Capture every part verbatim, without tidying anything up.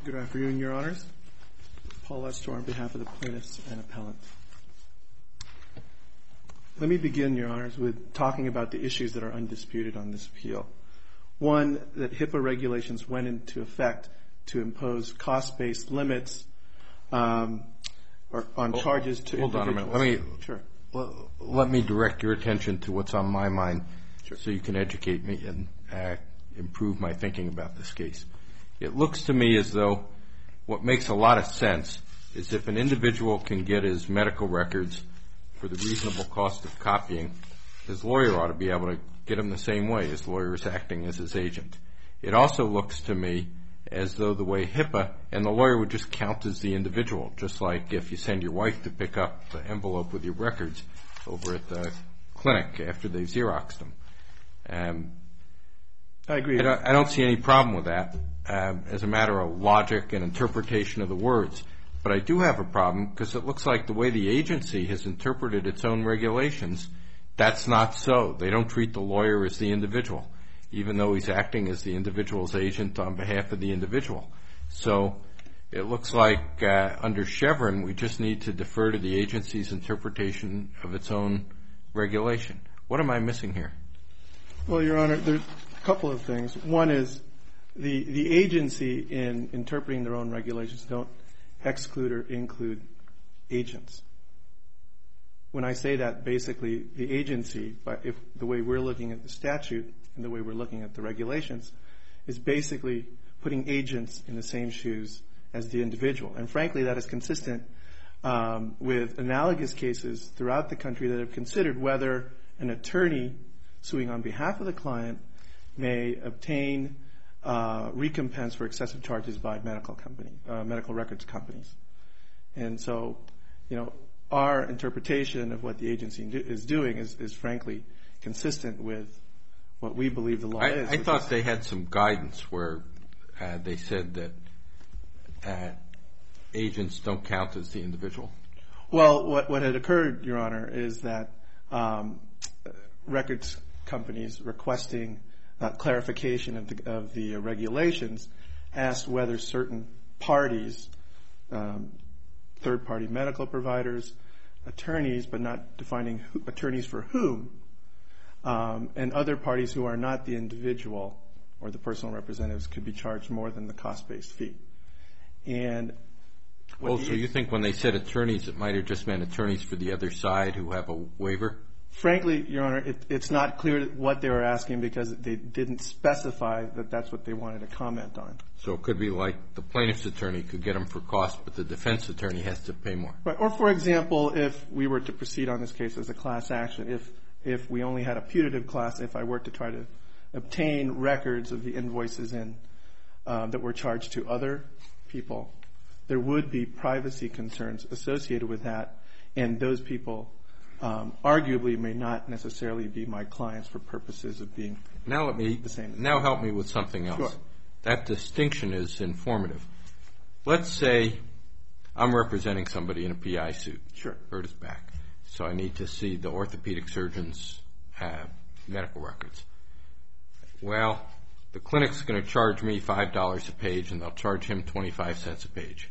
Good afternoon, Your Honors. Paul Lester on behalf of the plaintiffs and appellant. Let me begin, Your Honors, with talking about the issues that are undisputed on this appeal. One, that HIPAA regulations went into effect to impose cost-based limits um, or on well, charges to hold individuals. Hold on a minute. Let me, sure. Well, let me direct your attention to what's on my mind sure. so you can educate me and uh, improve my thinking about this case. It looks to me as though what makes a lot of sense is if an individual can get his medical records for the reasonable cost of copying, his lawyer ought to be able to get him the same way. His lawyer is acting as his agent. It also looks to me as though the way HIPAA, and the lawyer would just count as the individual, just like if you send your wife to pick up the envelope with your records over at the clinic after they've Xeroxed them. Um, I agree. I don't, I don't see any problem with that um, as a matter of logic and interpretation of the words. But I do have a problem because it looks like the way the agency has interpreted its own regulations, that's not so. They don't treat the lawyer as the individual, even though he's acting as the individual's agent on behalf of the individual. So it looks like uh, under Chevron, we just need to defer to the agency's interpretation of its own regulation. What am I missing here? Well, Your Honor, there's a couple of things. One is the the agency in interpreting their own regulations don't exclude or include agents. When I say that, basically the agency, if the way we're looking at the statute and the way we're looking at the regulations, is basically putting agents in the same shoes as the individual. And frankly, that is consistent um, with analogous cases throughout the country that have considered whether an attorney suing on behalf of the client may obtain uh, recompense for excessive charges by medical company, uh, medical records companies. And so, you know, our interpretation of what the agency do, is doing is, is frankly consistent with what we believe the law I, is. I thought they had some guidance where uh, they said that uh, agents don't count as the individual. Well, what, what had occurred, Your Honor, is that um, records companies requesting uh, clarification of the, of the uh, regulations asked whether certain parties, um, third-party medical providers, attorneys, but not defining who, attorneys for whom, um, and other parties who are not the individual or the personal representatives could be charged more than the cost-based fee. And oh, so you think when they said attorneys, it might have just meant attorneys for the other side who have a waiver? Frankly, Your Honor, it, it's not clear what they were asking because they didn't specify that that's what they wanted to comment on. So it could be like the plaintiff's attorney could get them for cost, but the defense attorney has to pay more. Right. Or, for example, if we were to proceed on this case as a class action, if if we only had a putative class, if I were to try to obtain records of the invoices in uh, that were charged to other people, there would be privacy concerns associated with that, and those people Um, arguably may not necessarily be my clients for purposes of being now let me the same. Now help me with something else. Sure. That distinction is informative. Let's say I'm representing somebody in a P I suit. Sure. Hurt his back. So I need to see the orthopedic surgeon's uh, medical records. Well, the clinic's going to charge me five dollars a page, and they'll charge him twenty-five cents a page.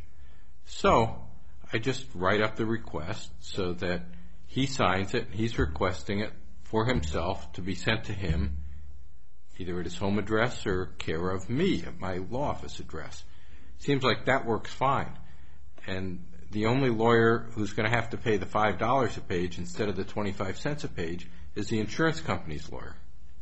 So I just write up the request so that he signs it. He's requesting it for himself to be sent to him either at his home address or care of me at my law office address. Seems like that works fine. And the only lawyer who's going to have to pay the five dollars a page instead of the twenty-five cents a page is the insurance company's lawyer.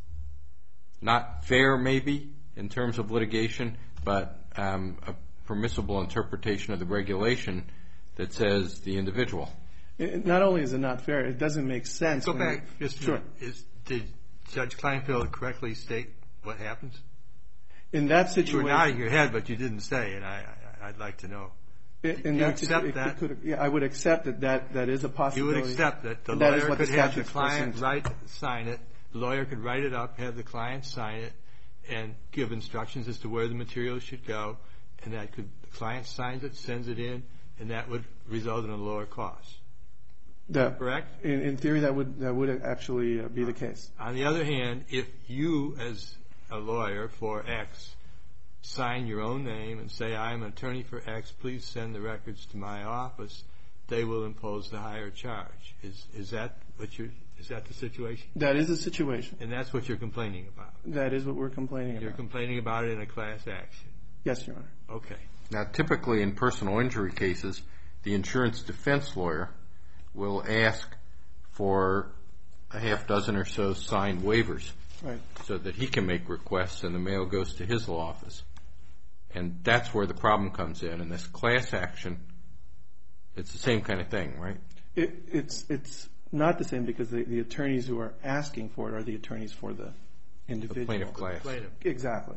Not fair, maybe, in terms of litigation, but um, a permissible interpretation of the regulation that says the individual. It, not only is it not fair, it doesn't make sense. Go back. Just sure. Is, did Judge Kleinfeld correctly state what happens? In that situation, you were nodding your head, but you didn't say, and I, I, I'd like to know. In, Do in you that accept it, that? It could, yeah, I would accept that, that that is a possibility. You would accept that the that lawyer could the have the statute's client forcing. write, sign it. The lawyer could write it up, have the client sign it, and give instructions as to where the material should go, and that could the client signs it, sends it in, and that would result in a lower cost. That, correct? In, in theory, that would that would actually uh, be the case. On the other hand, if you, as a lawyer for X, sign your own name and say, I'm an attorney for X, please send the records to my office, they will impose the higher charge. Is is that what you're, is that the situation? That is the situation. And that's what you're complaining about? That is what we're complaining about. You're complaining about it in a class action? Yes, Your Honor. Okay. Now, typically in personal injury cases, the insurance defense lawyer will ask for a half dozen or so signed waivers, right, so that he can make requests and the mail goes to his law office. And that's where the problem comes in. In this class action, it's the same kind of thing, right? It, it's it's not the same because the, the attorneys who are asking for it are the attorneys for the individual. The plaintiff class. Plaintiff. Exactly.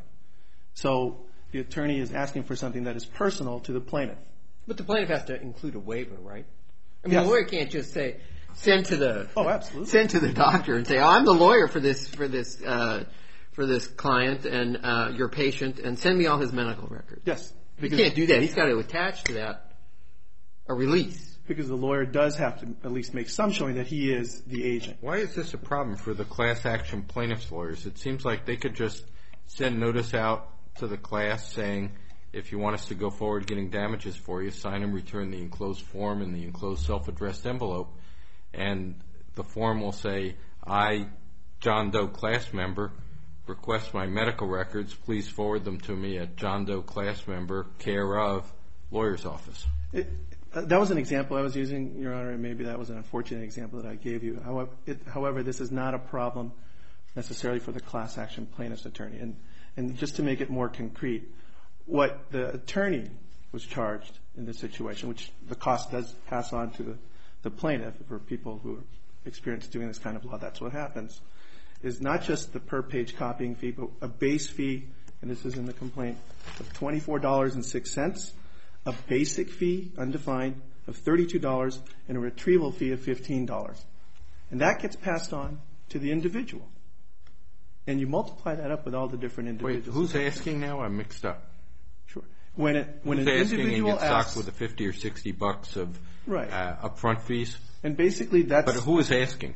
So the attorney is asking for something that is personal to the plaintiff. But the plaintiff has to include a waiver, right? I mean, Yes. the lawyer can't just say, send to the Oh, absolutely. send to the doctor and say, oh, I'm the lawyer for this for this uh, for this client and uh, your patient, and send me all his medical records. Yes. He can't do that. He's got to attach to that a release. Because the lawyer does have to at least make some showing that he is the agent. Why is this a problem for the class action plaintiff's lawyers? It seems like they could just send notice out to the class saying, if you want us to go forward getting damages for you, sign and return the enclosed form in the enclosed self-addressed envelope. And the form will say, I, John Doe class member, request my medical records. Please forward them to me at John Doe class member, care of, lawyer's office. It, uh, that was an example I was using, Your Honor, and maybe that was an unfortunate example that I gave you. However, it, however this is not a problem necessarily for the class action plaintiff's attorney. And, and just to make it more concrete, what the attorney was charged in this situation, which the cost does pass on to the, the plaintiff for people who are experienced doing this kind of law, that's what happens, is not just the per-page copying fee, but a base fee, and this is in the complaint, of twenty-four dollars and six cents, a basic fee, undefined, of thirty-two dollars, and a retrieval fee of fifteen dollars. And that gets passed on to the individual. And you multiply that up with all the different individuals. Wait, who's asking now? I'm mixed up. Sure. When, it, when who's an asking individual and gets asks... socked with the fifty or sixty bucks of right. uh, upfront fees? And basically that's... But who is asking?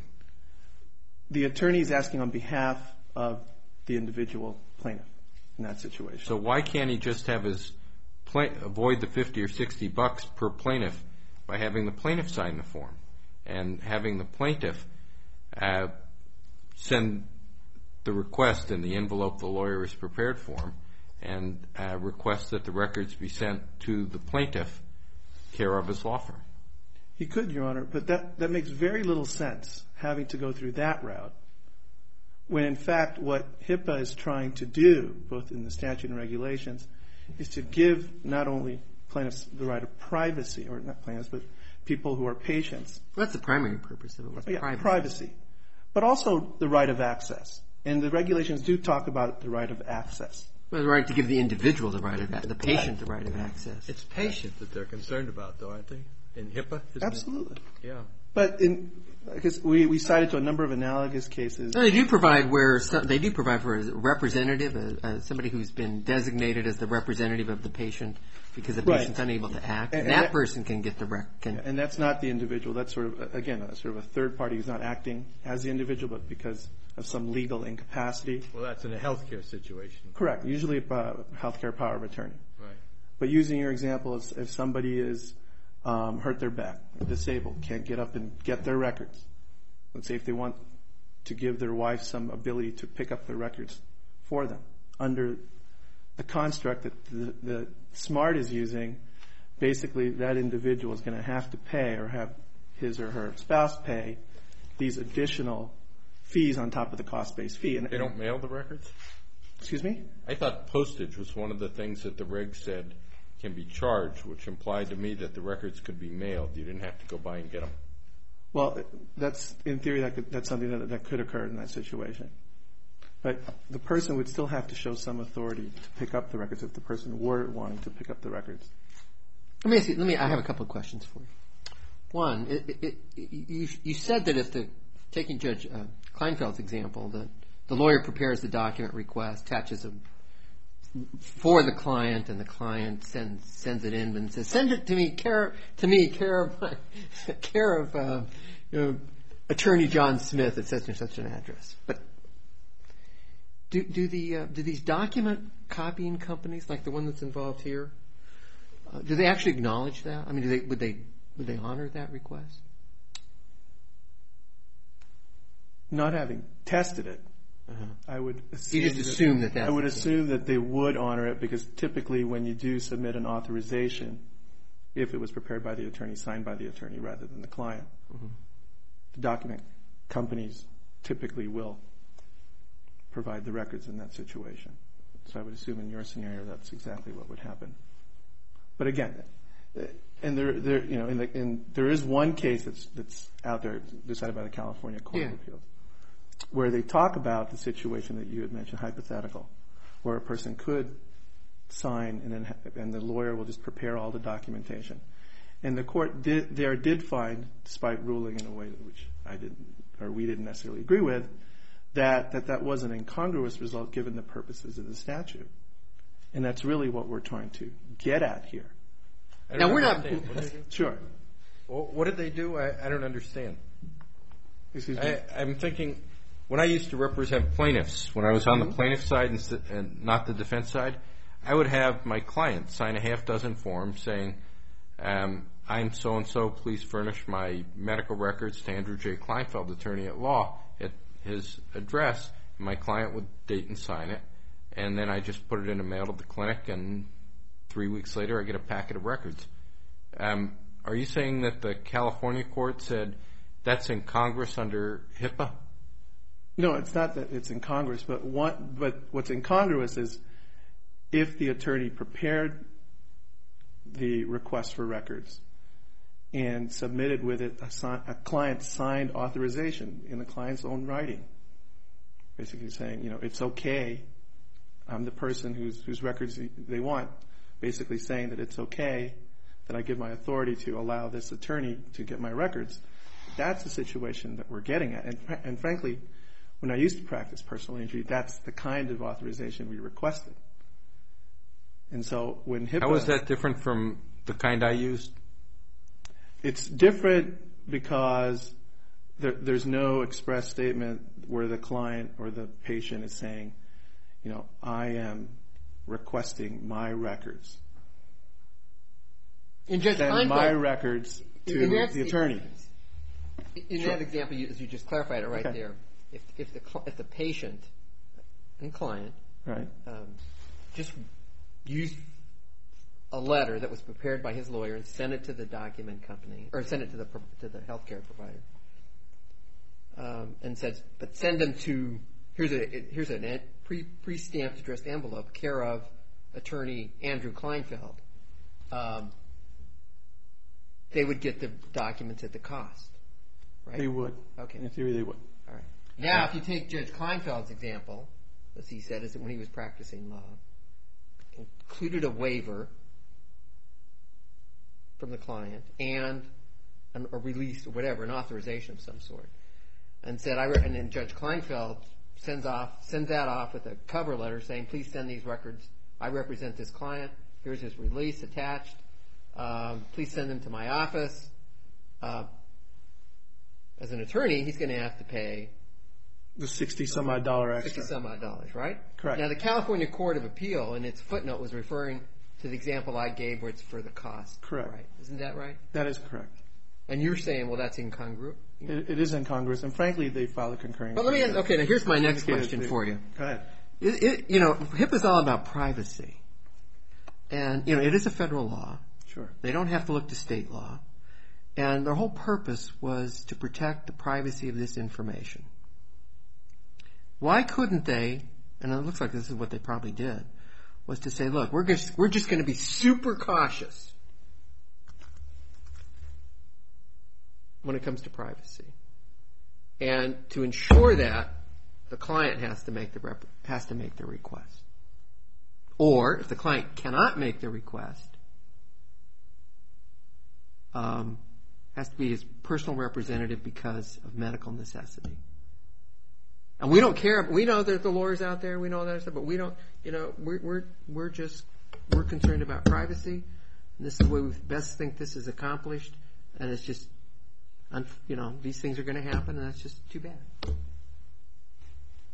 The attorney is asking on behalf of the individual plaintiff in that situation. So why can't he just have his pla- avoid the fifty or sixty bucks per plaintiff by having the plaintiff sign the form and having the plaintiff uh, send the request in the envelope the lawyer is prepared for and uh, request that the records be sent to the plaintiff, care of his law firm? He could, Your Honor, but that, that makes very little sense, having to go through that route, when in fact what HIPAA is trying to do, both in the statute and regulations, is to give not only plaintiffs the right of privacy, or not plaintiffs, but people who are patients. Well, that's the primary purpose of it. What's Yeah, privacy? privacy. But also the right of access. And the regulations do talk about the right of access. Well, the right to give the individual the right of access, the patient the right of access. It's patient that they're concerned about, though, aren't they? In HIPAA? isn't Absolutely. it? Yeah. But in, because we, we cited to a number of analogous cases. No, they do provide where some, they do provide for a representative, a, a, somebody who's been designated as the representative of the patient because the Right. patient's unable to act, And- and, and that, that- person can get the rec. Can, And that's not the individual. That's sort of, again, a sort of a third party who's not acting as the individual, but because of some legal incapacity. Well, that's in a healthcare situation. Correct. Usually a healthcare power of attorney. Right. But using your example, if, if somebody is um, hurt their back, disabled, can't get up and get their records. Let's say if they want to give their wife some ability to pick up their records for them under the construct that the, the SMART is using, basically that individual is going to have to pay or have his or her spouse pay these additional fees on top of the cost-based fee. And They don't mail the records? Excuse me? I thought postage was one of the things that the reg said can be charged, which implied to me that the records could be mailed. You didn't have to go by and get them. Well, that's in theory that could, that's something that, that could occur in that situation. But the person would still have to show some authority to pick up the records if the person were wanting to pick up the records. let me ask you, let me. I have a couple of questions for you. One, it, it, it, you, you said that if the taking Judge uh, Kleinfeld's example, that the lawyer prepares the document request, attaches a for the client, and the client sends sends it in and says, "Send it to me, care to me, care of my, care of uh, you know, Attorney John Smith at such and such an address." But Do do the uh, do these document copying companies, like the one that's involved here, uh, do they actually acknowledge that? I mean, do they would they would they honor that request? Not having tested it, Uh-huh. I would assume You just assume that that's I would the case. assume that they would honor it, because typically when you do submit an authorization, if it was prepared by the attorney, signed by the attorney rather than the client, Mm-hmm. the document companies typically will provide the records in that situation. So I would assume in your scenario that's exactly what would happen. But again, and there, there, you know, in the, in, there is one case that's that's out there decided by the California Court Yeah. of Appeals, where they talk about the situation that you had mentioned, hypothetical, where a person could sign and then ha- and the lawyer will just prepare all the documentation. And the court did, there did find, despite ruling in a way which I didn't, or we didn't necessarily agree with, that that, that was an incongruous result given the purposes of the statute. And that's really what we're trying to get at here. I Now, don't we're not- understand. What did they do? Sure. Well, what did they do? I, I don't understand. Excuse me. I, I'm thinking, when I used to represent plaintiffs, when I was on the plaintiff side and, s- and not the defense side, I would have my client sign a half dozen forms saying, um, I'm so-and-so, please furnish my medical records to Andrew J. Kleinfeld, attorney at law, at his address. My client would date and sign it, and then I just put it in the mail to the clinic, and three weeks later I get a packet of records. Um, are you saying that the California court said that's in Congress under HIPAA? No, it's not that it's incongruous, but one, but what's incongruous is if the attorney prepared the request for records and submitted with it a, si- a client-signed authorization in the client's own writing, basically saying, you know, it's okay, I'm the person whose whose records they want, basically saying that it's okay that I give my authority to allow this attorney to get my records. That's the situation that we're getting at. And, and frankly, when I used to practice personal injury, that's the kind of authorization we requested. And so when HIPAA... How is that different from the kind I used? It's different because there, there's no express statement where the client or the patient is saying, you know, I am requesting my records. In Judge Send Kleinfeld, my records to in that- the attorney. In Sure. that example, you, as you just clarified it right Okay. there, if, if the cl- if the patient and client Right. um, just used a letter that was prepared by his lawyer and sent it to the document company, or sent it to the pro- to the healthcare provider, um, and said, but send them to here's a here's a an pre pre stamped addressed envelope, care of attorney Andrew Kleinfeld. Um, they would get the documents at the cost, right? They would. Okay. In theory, they would. All right. Now, if you take Judge Kleinfeld's example, as he said, is that when he was practicing law, included a waiver from the client and an, a release or whatever, an authorization of some sort, and said, I re- and then Judge Kleinfeld sends off sends that off with a cover letter saying, please send these records. I represent this client. Here's his release attached. Um, please send them to my office. Uh, as an attorney, he's going to have to pay The sixty some odd dollar extra. sixty some odd dollars, right? Correct. Now, the California Court of Appeal, in its footnote, was referring to the example I gave where it's for the cost. Correct. Right? Isn't that right? That is correct. And you're saying, well, that's incongruent. It, it is incongruous, and frankly, they filed a concurring. But let me, statement. okay, now here's my next Indicated question they- for you. Go ahead. It, it, you know, HIPAA is all about privacy. And, you know, it is a federal law. Sure. They don't have to look to state law. And their whole purpose was to protect the privacy of this information. Why couldn't they, and it looks like this is what they probably did, was to say, look, we're just, we're just going to be super cautious when it comes to privacy. And to ensure that, the client has to make the rep- has to make the request. Or if the client cannot make the request, um, has to be his personal representative because of medical necessity. And we don't care. We know there's the lawyers out there. We know all that stuff, but we don't. You know, we're we're we're just we're concerned about privacy. And this is the way we best think this is accomplished. And it's just, you know, these things are going to happen, and that's just too bad.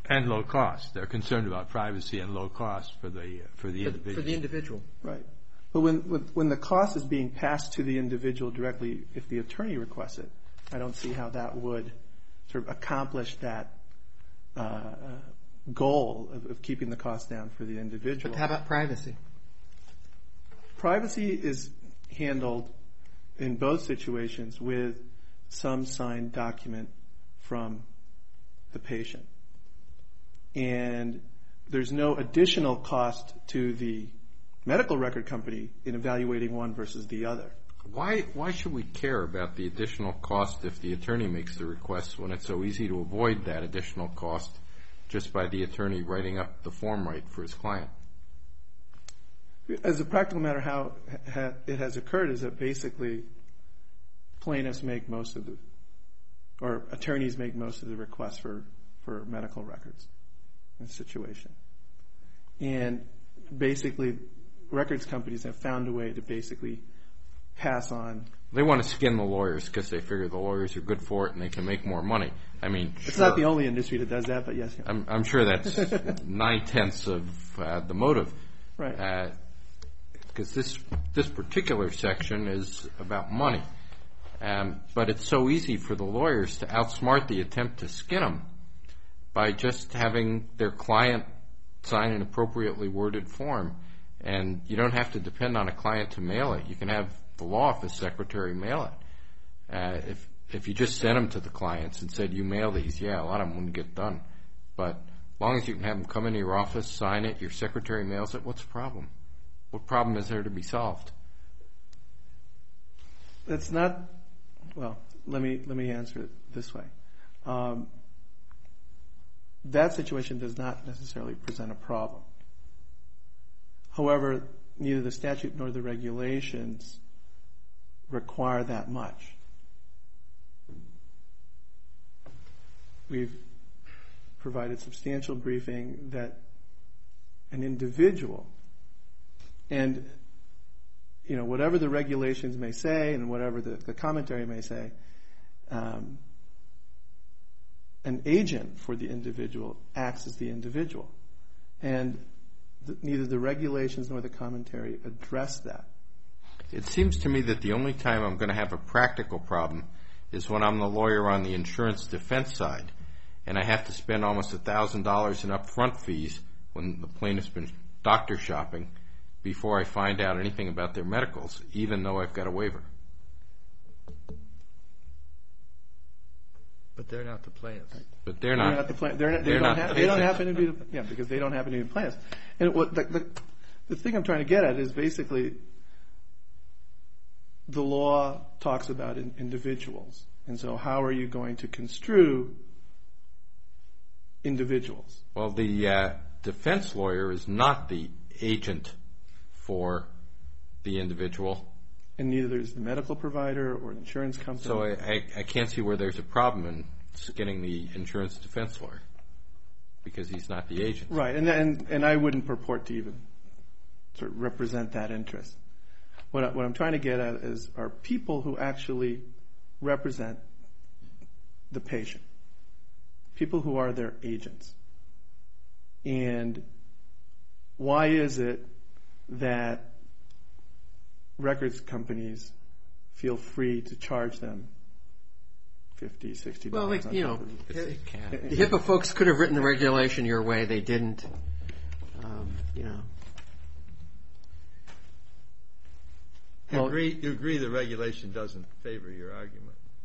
And low cost. They're concerned about privacy and low cost for the for the individual. For the individual. Right. But when when the cost is being passed to the individual directly, if the attorney requests it, I don't see how that would sort of accomplish that uh, goal of, of keeping the cost down for the individual. But how about privacy? Privacy is handled in both situations with some signed document from the patient. And there's no additional cost to the medical record company in evaluating one versus the other. Why why should we care about the additional cost if the attorney makes the request when it's so easy to avoid that additional cost just by the attorney writing up the form right for his client? As a practical matter, how ha, it has occurred is that basically plaintiffs make most of the, or attorneys make most of the requests for, for medical records in the situation. And basically, records companies have found a way to basically pass on. They want to skin the lawyers because they figure the lawyers are good for it and they can make more money. I mean, it's sure. not the only industry that does that, but yes. Yeah. I'm, I'm sure that's nine-tenths of uh, the motive. Right. Uh, because this this particular section is about money. Um, but it's so easy for the lawyers to outsmart the attempt to skin them by just having their client sign an appropriately worded form. And you don't have to depend on a client to mail it. You can have the law office secretary mail it. Uh, if if you just sent them to the clients and said, you mail these, yeah, a lot of them wouldn't get done. But as long as you can have them come into your office, sign it, your secretary mails it, what's the problem? What problem is there to be solved? That's not, well, let me let me answer it this way. Um, that situation does not necessarily present a problem. However, neither the statute nor the regulations require that much. We've provided substantial briefing that an individual, and you know, whatever the regulations may say and whatever the, the commentary may say, um, an agent for the individual acts as the individual. And th- neither the regulations nor the commentary address that. It seems to me that the only time I'm going to have a practical problem is when I'm the lawyer on the insurance defense side and I have to spend almost one thousand dollars in upfront fees when the plaintiff's been doctor shopping before I find out anything about their medicals, even though I've got a waiver. But they're not the plaintiffs. Right. But they're They're not. not the plan- they're not, they, they're don't not ha- the they don't patient. happen to be the, yeah, because they don't happen to be the plaintiffs. And what the, the, the thing I'm trying to get at is basically the law talks about in, individuals. And so how are you going to construe individuals? Well, the uh, defense lawyer is not the agent for the individual. And neither is the medical provider or the insurance company. So I, I, I can't see where there's a problem in skinning the insurance defense lawyer because he's not the agent. Right, and, and, and I wouldn't purport to even sort of represent that interest. What, I, what I'm trying to get at is are people who actually represent the patient, people who are their agents. And why is it that records companies feel free to charge them fifty dollars, sixty dollars? Well, like, you know, They can. the HIPAA folks could have written the regulation your way. They didn't. Um, you know. You agree, you agree the regulation doesn't favor your argument.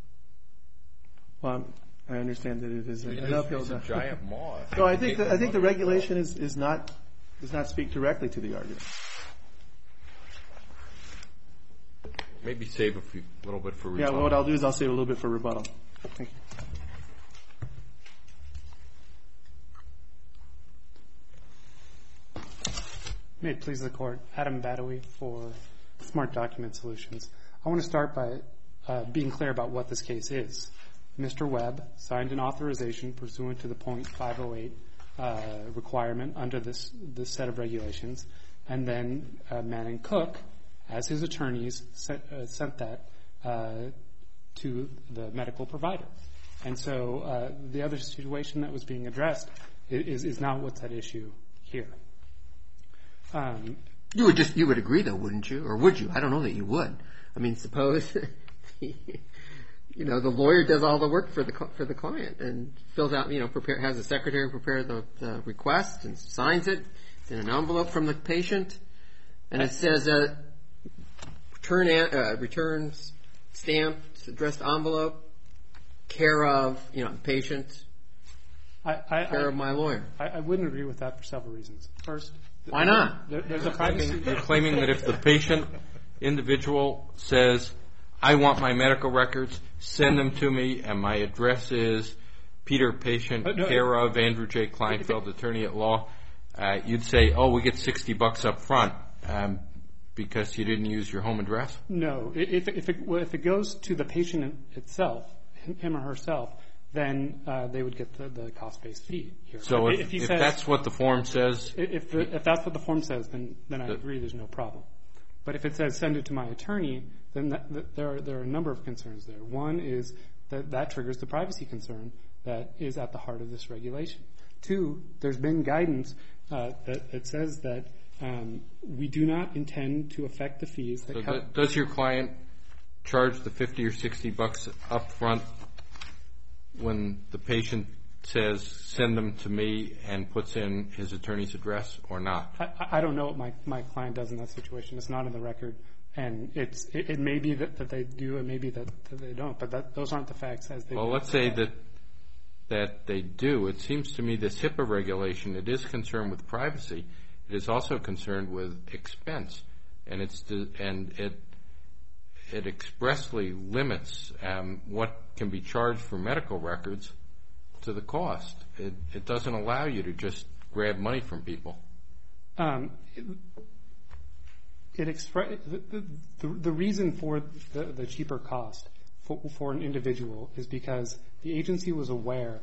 Well, I understand that it is It an is- uphill it's a battle. giant moth. So I think that, I think the regulation is, is not does not speak directly to the argument. Maybe save a few, little bit for Yeah, rebuttal. well, what I'll do is I'll save a little bit for rebuttal. Thank you. May it please the Court. Adam Badawi for Smart Document Solutions. I want to start by uh, being clear about what this case is. Mister Webb signed an authorization pursuant to the point five oh eight uh, requirement under this, this set of regulations, and then uh, Manning Cook, as his attorneys, sent, uh, sent that uh, to the medical provider. And so uh, the other situation that was being addressed is, is not what's at issue here. Um, you would just you would agree though, wouldn't you? Or would you? I don't know that you would. I mean, suppose you know the lawyer does all the work for the for the client and fills out, you know, prepare has the secretary prepare the, the request and signs it. It's in an envelope from the patient, and it says uh, return uh, return stamped addressed envelope, care of you know patient, I, I, care I, of my lawyer. I, I wouldn't agree with that for several reasons. First, why not? There, there's a privacy. You're claiming that if the patient individual says, I want my medical records, send them to me, and my address is Peter Patient, no, care of Andrew J. Kleinfeld, attorney at law, uh, you'd say, oh, we get sixty bucks up front um, because you didn't use your home address? No. If, if, it, well, if it goes to the patient itself, him or herself, then uh, they would get the, the cost-based fee here. So if, if, if says, that's what the form says... If, the, if that's what the form says, then, then I the, agree there's no problem. But if it says send it to my attorney, then that, that there, are, there are a number of concerns there. One is that that triggers the privacy concern that is at the heart of this regulation. Two, there's been guidance uh, that, that says that um, we do not intend to affect the fees. That so co- th- does your client charge the fifty or sixty bucks up front when the patient says send them to me and puts in his attorney's address or not? I, I don't know what my, my client does in that situation. It's not in the record. And it's, it, it may be that, that they do, it may be that, that they don't. But that, those aren't the facts as they Well, do. let's say that that they do. It seems to me this HIPAA regulation, it is concerned with privacy. It is also concerned with expense. And it's the, and it it expressly limits um, what can be charged for medical records to the cost. It, it doesn't allow you to just grab money from people. Um, it, it expre- the, the, the reason for the, the cheaper cost for, for an individual is because the agency was aware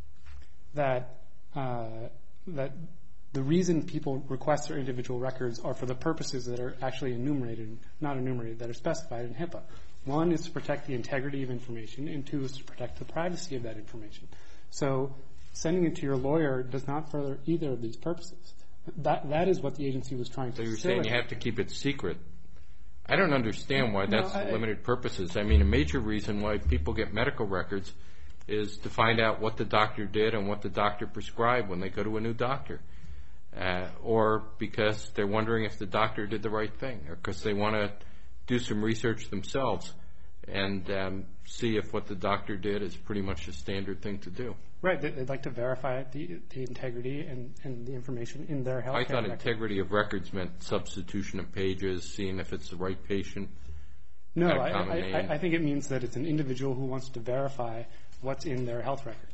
that uh, that the reason people request their individual records are for the purposes that are actually enumerated, not enumerated, that are specified in HIPAA. One is to protect the integrity of information, and two is to protect the privacy of that information. So sending it to your lawyer does not further either of these purposes. That That is what the agency was trying to So you're facilitate. saying you have to keep it secret. I don't understand why that's No, I- limited purposes. I mean, a major reason why people get medical records is to find out what the doctor did and what the doctor prescribed when they go to a new doctor. Uh, or because they're wondering if the doctor did the right thing, or because they want to do some research themselves and um, see if what the doctor did is pretty much a standard thing to do. Right. they- They'd like to verify the, the integrity and, and the information in their health I care thought record. integrity of records meant substitution of pages, seeing if it's the right patient. No, Got a I, common I, name. I, I think it means that it's an individual who wants to verify what's in their health record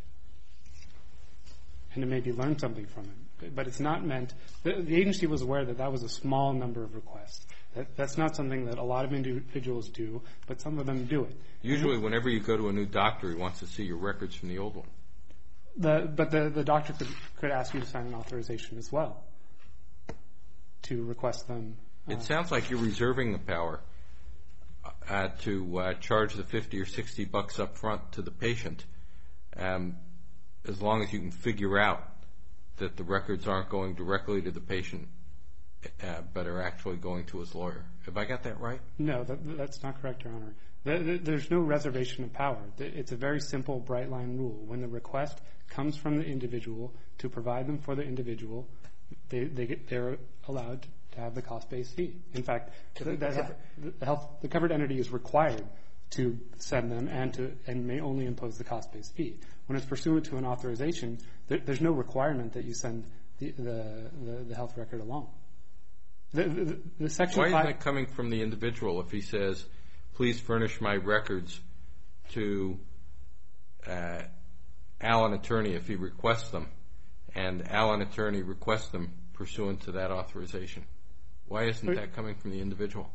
and to maybe learn something from it. But it's not meant – the, the agency was aware that that was a small number of requests. That, that's not something that a lot of individuals do, but some of them do it. Usually whenever you go to a new doctor, he wants to see your records from the old one. The, but the, the doctor could, could ask you to sign an authorization as well to request them. Uh, It sounds like you're reserving the power uh, to uh, charge the fifty or sixty bucks up front to the patient, um, as long as you can figure out that the records aren't going directly to the patient, uh, but are actually going to his lawyer. Have I got that right? No, that, that's not correct, Your Honor. The, the, there's no reservation of power. The, it's a very simple, bright-line rule. When the request comes from the individual to provide them for the individual, they, they get, they're allowed to have the cost-based fee. In fact, the, the, the, health, the covered entity is required to send them and to and may only impose the cost-based fee. When it's pursuant to an authorization, there, there's no requirement that you send the, the, the, the health record along. The, the, the section Why five, isn't it coming from the individual if he says, please furnish my records to uh, Allen Attorney if he requests them, and Allen Attorney requests them pursuant to that authorization? Why isn't that coming from the individual?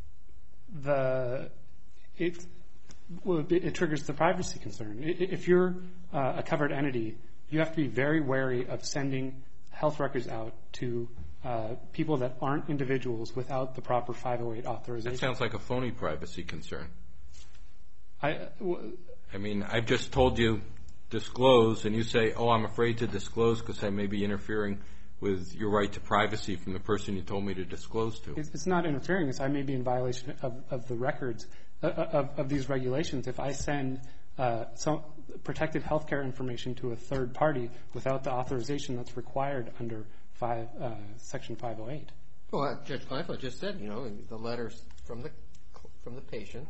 The it well, it, it triggers the privacy concern. I- If you're uh, a covered entity, you have to be very wary of sending health records out to uh, people that aren't individuals without the proper five oh eight authorization. That sounds like a phony privacy concern. I, w- I mean, I've just told you disclose, and you say, oh, I'm afraid to disclose because I may be interfering with your right to privacy from the person you told me to disclose to. It's not interfering. It's I may be in violation of, of the records uh, of, of these regulations if I send uh, some protected health care information to a third party without the authorization that's required under five, uh, Section five oh eight. Well, Judge Kleinfeld just said, you know, the letters from the from the patient.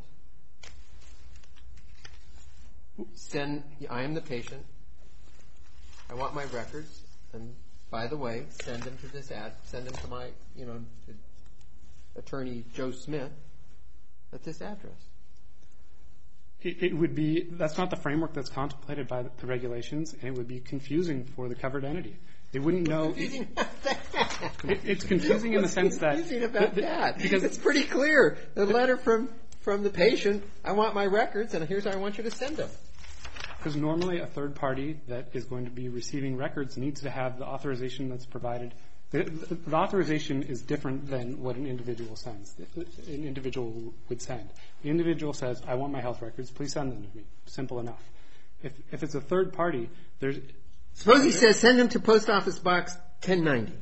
Send. I am the patient. I want my records, and by the way, send them to this ad. Send them to my, you know, to attorney Joe Smith at this address. It, it would be. That's not the framework that's contemplated by the, the regulations, and it would be confusing for the covered entity. They wouldn't know. Confusing it, it's confusing in the sense that. Confusing about the, the, that because it's pretty clear. The letter from from the patient. I want my records, and here's how I want you to send them. Because normally a third party that is going to be receiving records needs to have the authorization that's provided. The, the, the authorization is different than what an individual sends. An individual would send. The individual says, I want my health records. Please send them to me. Simple enough. If, if it's a third party, there's... Suppose he says, send them to Post Office Box ten ninety.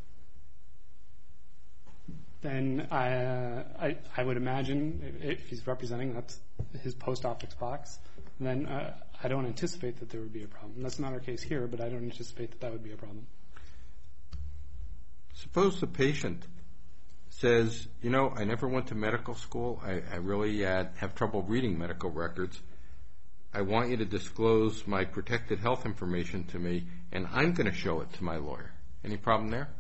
Then I, uh, I, I would imagine if he's representing that's his post office box, then uh, I don't anticipate that there would be a problem. That's not our case here, but I don't anticipate that that would be a problem. Suppose the patient says, you know, I never went to medical school. I, I really uh, have trouble reading medical records. I want you to disclose my protected health information to me, and I'm going to show it to my lawyer. Any problem there?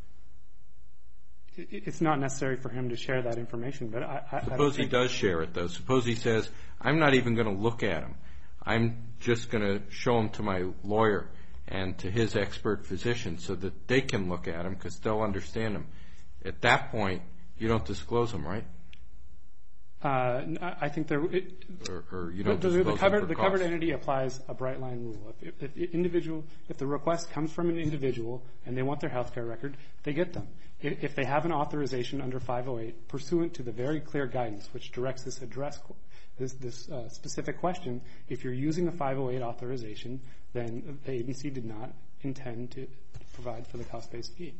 It's not necessary for him to share that information, but I, I Suppose I he does share it, though. Suppose he says, I'm not even going to look at him. I'm just going to show him to my lawyer and to his expert physician so that they can look at him because they'll understand him. At that point, you don't disclose him, right? Uh, I think there. It, or, or you don't the, disclose the, him covered, for the cost. covered entity applies a bright line rule. If, if, if individual, if the request comes from an individual and they want their health care record, they get them. If, if they have an authorization under five oh eight, pursuant to the very clear guidance which directs this address, this, this uh, specific question, if you're using a five oh eight authorization, then the agency did not intend to provide for the cost-based fee.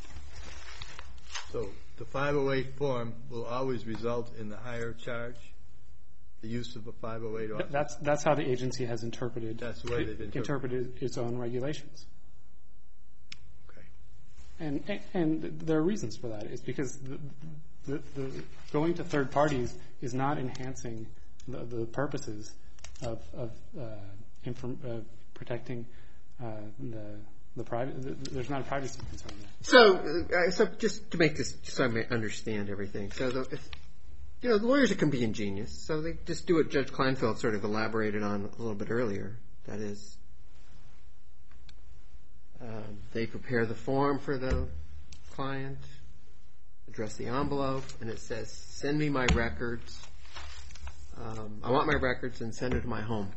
So the five oh eight form will always result in the higher charge, the use of a five oh eight office? That's, that's how the agency has interpreted, That's the way they've interpreted. interpreted its own regulations. Okay. And, and, and there are reasons for that. It's because the, the, the going to third parties is not enhancing the, the purposes of, of, uh, inform, uh, protecting uh, the the private. The, there's not a privacy concern there. So, uh, so just to make this, just so I may understand everything. So, the, if, you know, the lawyers can be ingenious. So they just do what Judge Kleinfeld sort of elaborated on a little bit earlier. That is, um, they prepare the form for the client, address the envelope, and it says, "Send me my records. Um, I want my records, and send it to my home."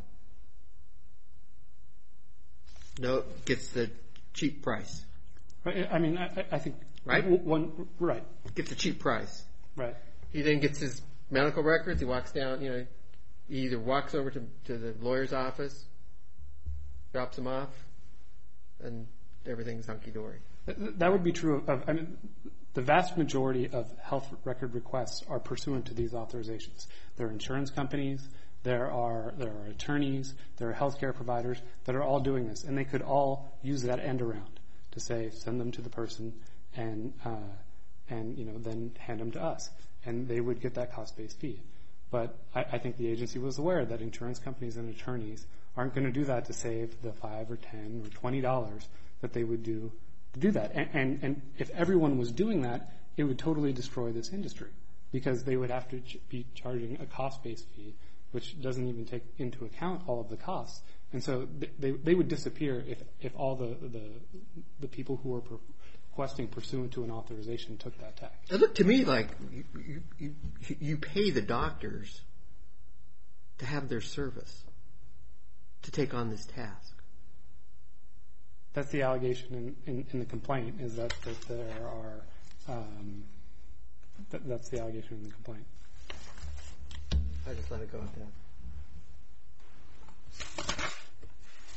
No, gets the cheap price. Right, I mean, I, I think Right? one right, Gets a cheap price. right. He then gets his medical records. He walks down, you know, he either walks over to, to the lawyer's office, drops them off, and everything's hunky-dory. That would be true of, I mean, the vast majority of health record requests are pursuant to these authorizations. There are insurance companies, there are there are attorneys, there are healthcare providers that are all doing this, and they could all use that end around to say, send them to the person, and uh, and you know then hand them to us, and they would get that cost-based fee. But I, I think the agency was aware that insurance companies and attorneys aren't going to do that to save the five or ten or twenty dollars that they would do to do that. And, and and if everyone was doing that, it would totally destroy this industry because they would have to ch- be charging a cost-based fee, which doesn't even take into account all of the costs. And so they they would disappear if, if all the, the the people who were requesting pursuant to an authorization took that tax. It looked to me like you, you, you, you pay the doctors to have their service, to take on this task. That's the allegation in, in, in the complaint, is that, that there are, um, that, that's the allegation in the complaint. I just let it go at that.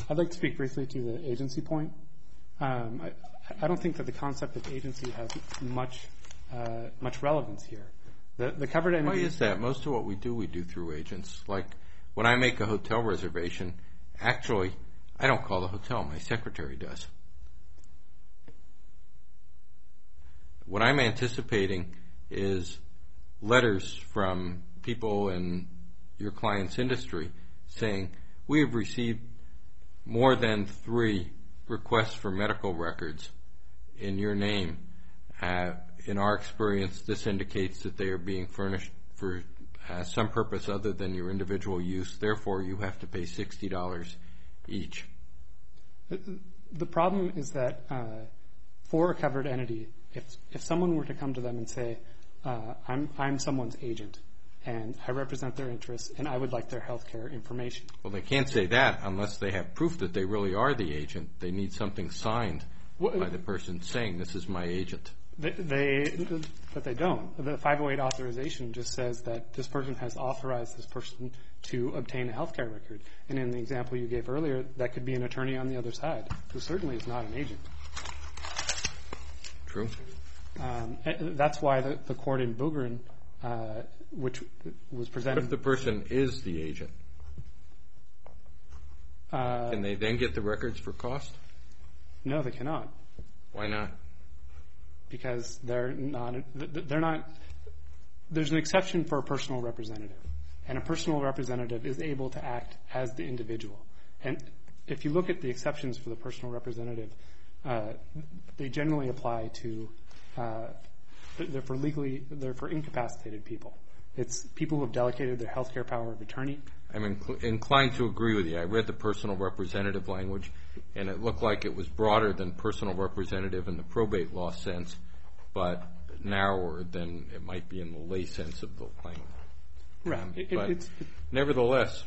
I'd like to speak briefly to the agency point. Um, I, I don't think that the concept of agency has much uh, much relevance here. The, the covered entity. Why is that? Most of what we do, we do through agents. Like when I make a hotel reservation, actually, I don't call the hotel. My secretary does. What I'm anticipating is letters from people in your client's industry saying, we have received more than three requests for medical records in your name. Uh, in our experience, this indicates that they are being furnished for uh, some purpose other than your individual use. Therefore, you have to pay sixty dollars each. The problem is that uh, for a covered entity, if if someone were to come to them and say, uh, I'm I'm someone's agent, and I represent their interests, and I would like their health care information. Well, they can't say that unless they have proof that they really are the agent. They need something signed What, by the person saying, this is my agent. They, they, but they don't. The five oh eight authorization just says that this person has authorized this person to obtain a health care record. And in the example you gave earlier, that could be an attorney on the other side, who certainly is not an agent. True. Um, that's why the, the court in Boogerin, uh, which was presented. What if the person is the agent? Uh, Can they then get the records for cost? No, they cannot. Why not? Because they're not. They're not. There's an exception for a personal representative, and a personal representative is able to act as the individual. And if you look at the exceptions for the personal representative, uh, they generally apply to. Uh, they're for legally. They're for incapacitated people. It's people who have delegated their health care power of attorney. I'm inc- inclined to agree with you. I read the personal representative language, and it looked like it was broader than personal representative in the probate law sense, but narrower than it might be in the lay sense of the language. Right. Um, It- but it's, it, nevertheless,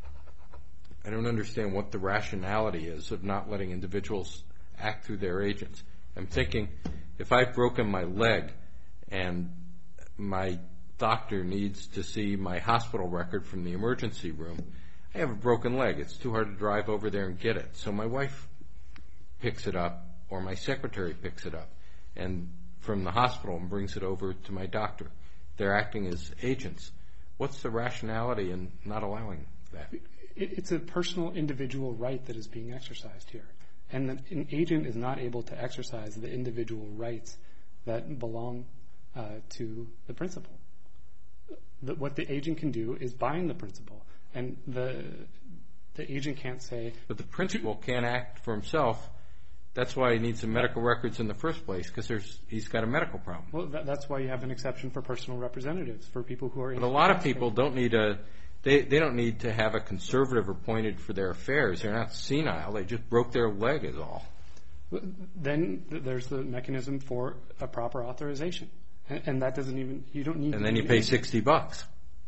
I don't understand what the rationality is of not letting individuals act through their agents. I'm thinking, if I've broken my leg and my doctor needs to see my hospital record from the emergency room, I have a broken leg. It's too hard to drive over there and get it. So my wife picks it up, or my secretary picks it up, and from the hospital and brings it over to my doctor. They're acting as agents. What's the rationality in not allowing that? it's a personal individual right that is being exercised here. And an agent is not able to exercise the individual rights that belong uh, to the principal. The, what the agent can do is bind the principal. And the the agent can't say... But the principal can't act for himself. That's why he needs the medical records in the first place, because he's got a medical problem. Well, that, that's why you have an exception for personal representatives, for people who are... But a lot of people don't need a... They, they don't need to have a conservative appointed for their affairs. They're not senile. They just broke their leg is all. Then there's the mechanism for a proper authorization. And, and that doesn't even... You don't need... And then you pay sixty bucks.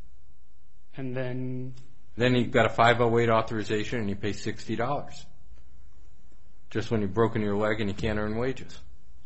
And then... Then you've got a five oh eight authorization and you pay sixty dollars. Just when you've broken your leg and you can't earn wages.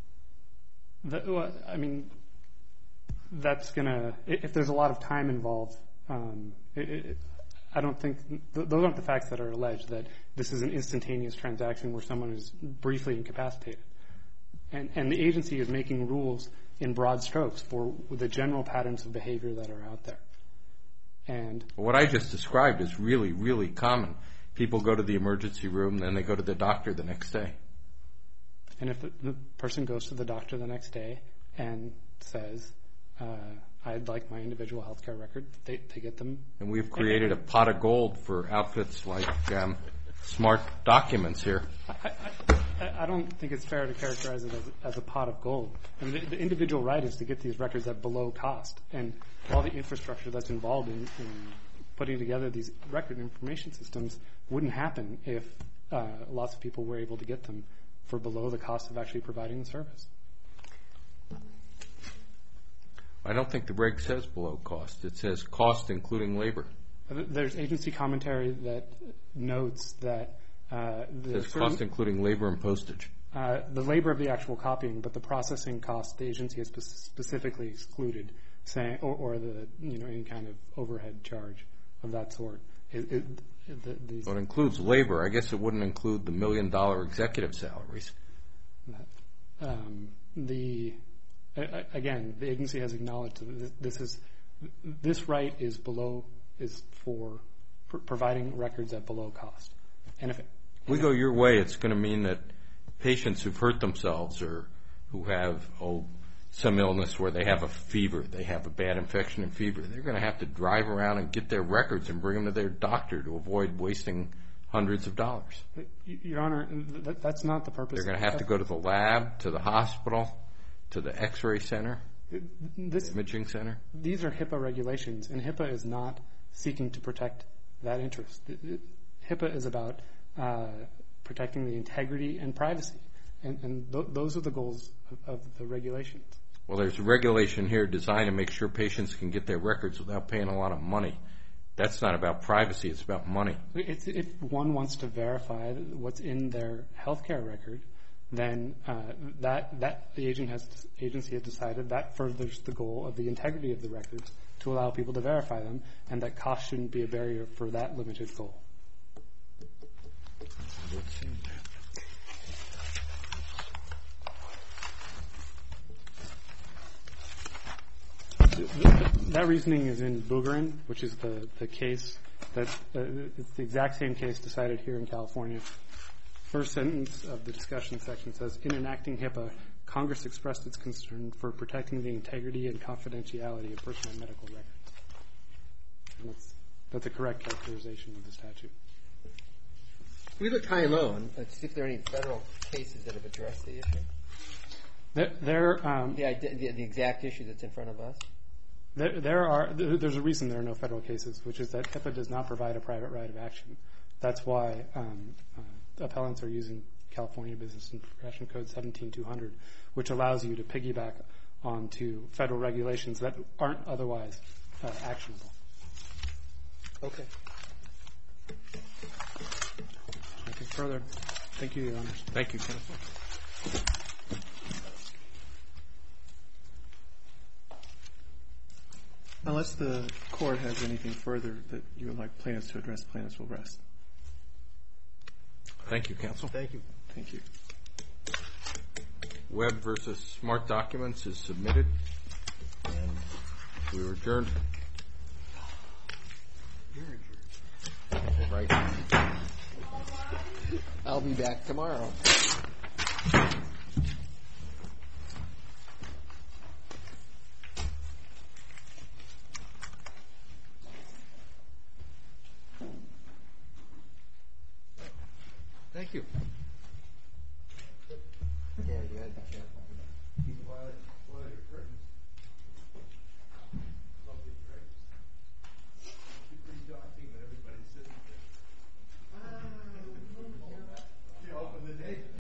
The, well, I mean, that's going to... If there's a lot of time involved, um, it, it, I don't think... Th- those aren't the facts that are alleged, that this is an instantaneous transaction where someone is briefly incapacitated. And, and the agency is making rules in broad strokes for the general patterns of behavior that are out there. And what I just described is really, really common. People go to the emergency room, then they go to the doctor the next day. And if the, the person goes to the doctor the next day and says, uh, I'd like my individual health care record, they, they get them. And we've created a pot of gold for outfits like um, Smart Documents here. I, I, I don't think it's fair to characterize it as, as a pot of gold. I mean, the, the individual right is to get these records at below cost. And all the infrastructure that's involved in, in putting together these record information systems wouldn't happen if uh, lots of people were able to get them for below the cost of actually providing the service. I don't think the reg says below cost. It says cost including labor. There's agency commentary that notes that uh, the It says cost including labor and postage. Uh, the labor of the actual copying, but the processing cost the agency has spe- specifically excluded, saying, or, or the you know any kind of overhead charge of that sort. It, it, the, these, Well, it includes labor. I guess it wouldn't include the million-dollar executive salaries. um, the a- again, the agency has acknowledged that this is this right is below is for pr- providing records at below cost, and if it, If we go your way, it's going to mean that patients who've hurt themselves or who have oh some illness where they have a fever, they have a bad infection and fever, they're going to have to drive around and get their records and bring them to their doctor to avoid wasting hundreds of dollars. Your Honor, that, that's not the purpose. They're going to have to go to the lab, to the hospital, to the X-ray center, this, imaging center. These are HIPAA regulations, and HIPAA is not seeking to protect that interest. HIPAA is about uh, protecting the integrity and privacy, and, and th- those are the goals of, of the regulations. Well, there's a regulation here designed to make sure patients can get their records without paying a lot of money. That's not about privacy. It's about money. It's, if one wants to verify what's in their health care record, then uh, that that the agent has, agency has decided that furthers the goal of the integrity of the records to allow people to verify them, and that cost shouldn't be a barrier for that limited goal. That reasoning is in Boogerin, which is the, the case that uh, it's the exact same case decided here in California. First sentence of the discussion section says, in enacting HIPAA, Congress expressed its concern for protecting the integrity and confidentiality of personal medical records. And that's, that's a correct characterization of the statute. We looked high and low, and let's see if there are any federal cases that have addressed the issue. There, there, um, The, ide- the, the exact issue that's in front of us. there, there are. There's a reason there are no federal cases, which is that HIPAA does not provide a private right of action. That's why um, uh, appellants are using California Business and Profession Code seventeen two hundred, which allows you to piggyback onto federal regulations that aren't otherwise uh, actionable. Okay. Nothing further. Thank you, Your Honors. Thank you, counsel. Unless the court has anything further that you would like plaintiffs to address, plaintiffs will rest. Thank you, counsel. Thank you. Thank you. Webb versus Smart Documents is submitted, and we are adjourned. Right. I'll be back tomorrow. Thank you. Yeah, you had to be careful.